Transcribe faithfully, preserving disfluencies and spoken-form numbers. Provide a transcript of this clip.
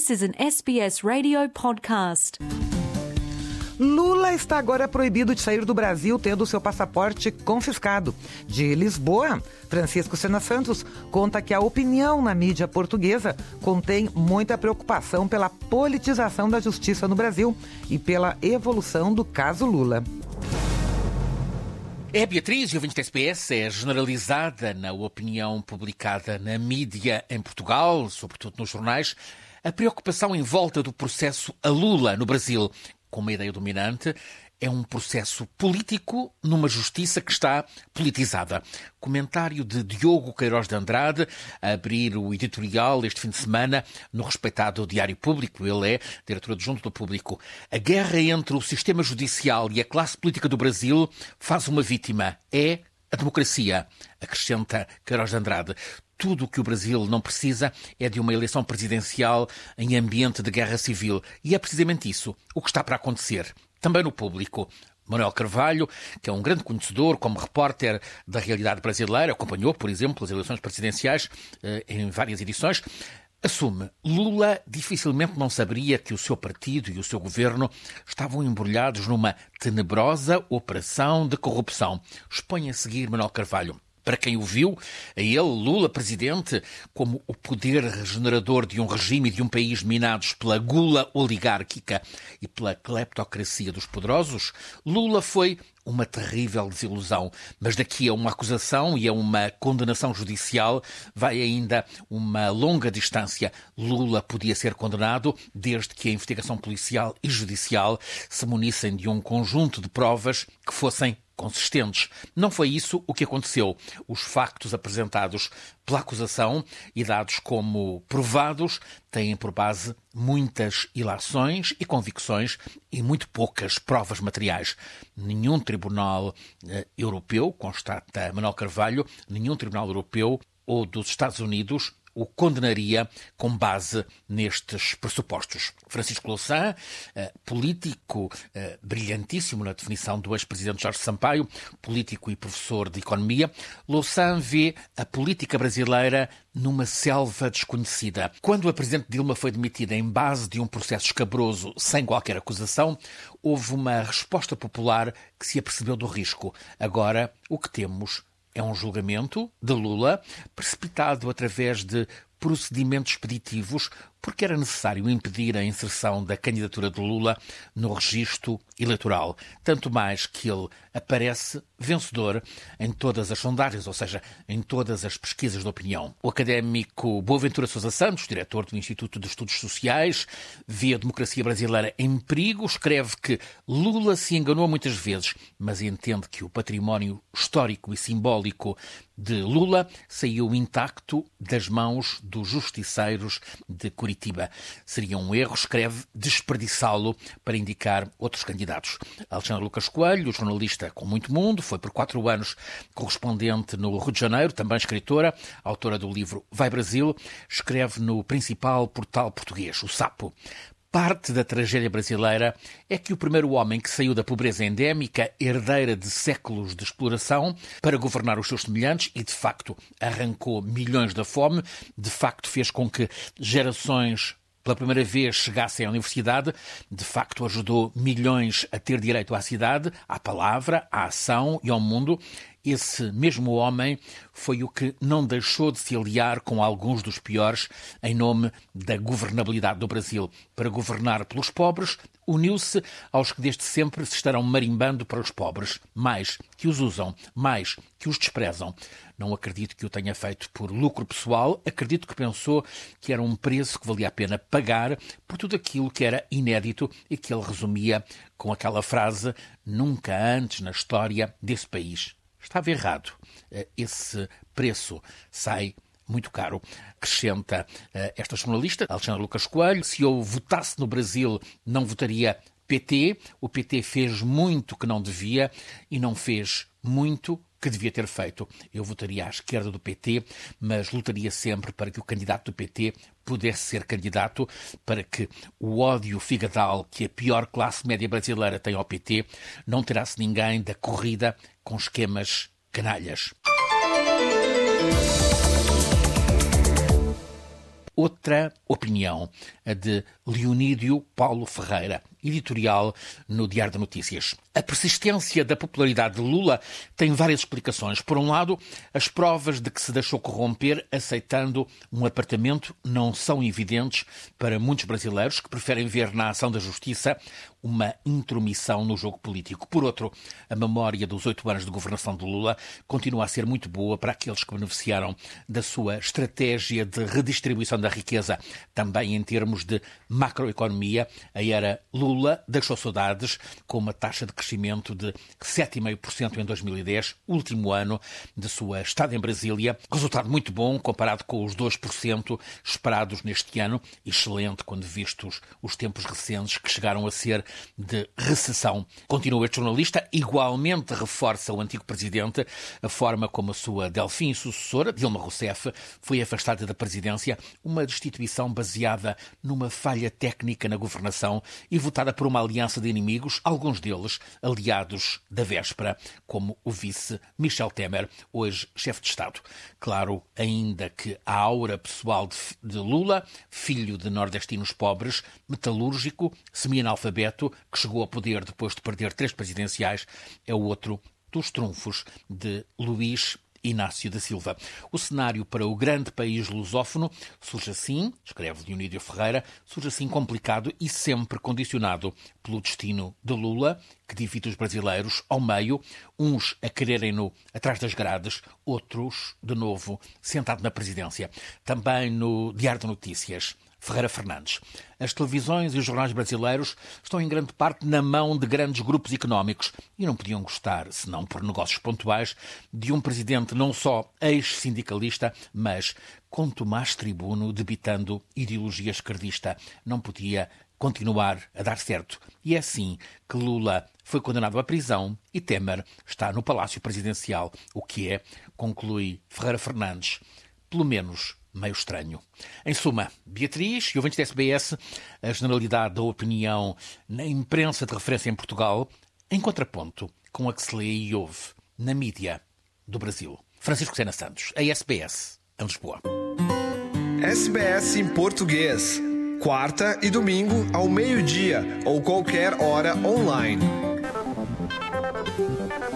This is an S B S Radio podcast. Lula está agora proibido de sair do Brasil, tendo seu passaporte confiscado. De Lisboa, Francisco Sena Santos conta que a opinião na mídia portuguesa contém muita preocupação pela politização da justiça no Brasil e pela evolução do caso Lula. É a Beatriz, e o ouvinte da S B S, é generalizada na opinião publicada na mídia em Portugal, sobretudo nos jornais, a preocupação em volta do processo a Lula no Brasil. Com uma ideia dominante, é um processo político numa justiça que está politizada. Comentário de Diogo Queiroz de Andrade, a abrir o editorial este fim de semana no respeitado Diário Público. Ele é diretor adjunto do Público. A guerra entre o sistema judicial e a classe política do Brasil faz uma vítima. É a democracia, acrescenta Queiroz de Andrade. Tudo o que o Brasil não precisa é de uma eleição presidencial em ambiente de guerra civil. E é precisamente isso o que está para acontecer. Também no Público. Manuel Carvalho, que é um grande conhecedor como repórter da realidade brasileira, acompanhou, por exemplo, as eleições presidenciais eh, em várias edições, assume: Lula dificilmente não saberia que o seu partido e o seu governo estavam embrulhados numa tenebrosa operação de corrupção. Expõe a seguir Manuel Carvalho. Para quem o viu, a ele, Lula, presidente, como o poder regenerador de um regime e de um país minados pela gula oligárquica e pela cleptocracia dos poderosos, Lula foi uma terrível desilusão. Mas daqui a uma acusação e a uma condenação judicial vai ainda uma longa distância. Lula podia ser condenado desde que a investigação policial e judicial se munissem de um conjunto de provas que fossem consistentes. Não foi isso o que aconteceu. Os factos apresentados pela acusação e dados como provados têm por base muitas ilações e convicções e muito poucas provas materiais. Nenhum tribunal eh, europeu, constata Manuel Carvalho, nenhum tribunal europeu ou dos Estados Unidos o condenaria com base nestes pressupostos. Francisco Louçã, eh, político eh, brilhantíssimo na definição do ex-presidente Jorge Sampaio, político e professor de economia, Louçã vê a política brasileira numa selva desconhecida. Quando a presidente Dilma foi demitida em base de um processo escabroso sem qualquer acusação, houve uma resposta popular que se apercebeu do risco. Agora, o que temos é um julgamento de Lula precipitado através de procedimentos expeditivos, porque era necessário impedir a inserção da candidatura de Lula no registro eleitoral. Tanto mais que ele aparece vencedor em todas as sondagens, ou seja, em todas as pesquisas de opinião. O académico Boaventura Sousa Santos, diretor do Instituto de Estudos Sociais, vê a democracia brasileira em perigo, escreve que Lula se enganou muitas vezes, mas entende que o património histórico e simbólico de Lula saiu intacto das mãos dos justiceiros de Curitiba. Seria um erro, escreve, desperdiçá-lo para indicar outros candidatos. Alexandre Lucas Coelho, jornalista com muito mundo, foi por quatro anos correspondente no Rio de Janeiro, também escritora, autora do livro Vai Brasil, escreve no principal portal português, o Sapo. Parte da tragédia brasileira é que o primeiro homem que saiu da pobreza endémica, herdeira de séculos de exploração, para governar os seus semelhantes e, de facto, arrancou milhões da fome, de facto fez com que gerações pela primeira vez chegassem à universidade, de facto ajudou milhões a ter direito à cidade, à palavra, à ação e ao mundo. Esse mesmo homem foi o que não deixou de se aliar com alguns dos piores em nome da governabilidade do Brasil. Para governar pelos pobres, uniu-se aos que desde sempre se estarão marimbando para os pobres, mais que os usam, mais que os desprezam. Não acredito que o tenha feito por lucro pessoal, acredito que pensou que era um preço que valia a pena pagar por tudo aquilo que era inédito e que ele resumia com aquela frase: nunca antes na história desse país. Estava errado. Esse preço sai muito caro. Acrescenta uh, esta jornalista, Alexandre Lucas Coelho: se eu votasse no Brasil, não votaria P T. O P T fez muito que não devia e não fez muito que devia ter feito. Eu votaria à esquerda do P T, mas lutaria sempre para que o candidato do P T pudesse ser candidato, para que o ódio figadal que a pior classe média brasileira tem ao P T não tirasse ninguém da corrida com esquemas canalhas. Outra opinião, a de Leonídio Paulo Ferreira, editorial no Diário de Notícias. A persistência da popularidade de Lula tem várias explicações. Por um lado, as provas de que se deixou corromper aceitando um apartamento não são evidentes para muitos brasileiros que preferem ver na ação da justiça uma intromissão no jogo político. Por outro, a memória dos oito anos de governação de Lula continua a ser muito boa para aqueles que beneficiaram da sua estratégia de redistribuição da riqueza. Também em termos de macroeconomia, a era Lula deixou saudades, com uma taxa de crescimento de sete vírgula cinco por cento em dois mil e dez, último ano de sua estada em Brasília. Resultado muito bom comparado com os dois por cento esperados neste ano. Excelente quando vistos os tempos recentes que chegaram a ser de recessão. Continua este jornalista, igualmente reforça o antigo presidente a forma como a sua Delfim sucessora, Dilma Rousseff, foi afastada da presidência, uma destituição baseada numa falha técnica na governação e votada por uma aliança de inimigos, alguns deles aliados da véspera, como o vice Michel Temer, hoje chefe de Estado. Claro, ainda que a aura pessoal de, de Lula, filho de nordestinos pobres, metalúrgico, semi-analfabeto, que chegou ao poder depois de perder três presidenciais, é o outro dos trunfos de Luís Inácio da Silva. O cenário para o grande país lusófono surge assim, escreve Leonídio Ferreira, surge assim complicado e sempre condicionado pelo destino de Lula, que divide os brasileiros ao meio, uns a quererem-no atrás das grades, outros, de novo, sentado na presidência. Também no Diário de Notícias, Ferreira Fernandes. As televisões e os jornais brasileiros estão em grande parte na mão de grandes grupos económicos e não podiam gostar, senão por negócios pontuais, de um presidente não só ex-sindicalista, mas com Tomás Tribuno debitando ideologia esquerdista. Não podia continuar a dar certo. E é assim que Lula foi condenado à prisão e Temer está no Palácio Presidencial, o que é, conclui Ferreira Fernandes, pelo menos meio estranho. Em suma, Beatriz e ouvintes da S B S, a generalidade da opinião na imprensa de referência em Portugal, em contraponto com a que se lê e ouve na mídia do Brasil. Francisco Sena Santos, a S B S, em Lisboa. S B S em português. Quarta e domingo ao meio-dia ou qualquer hora online.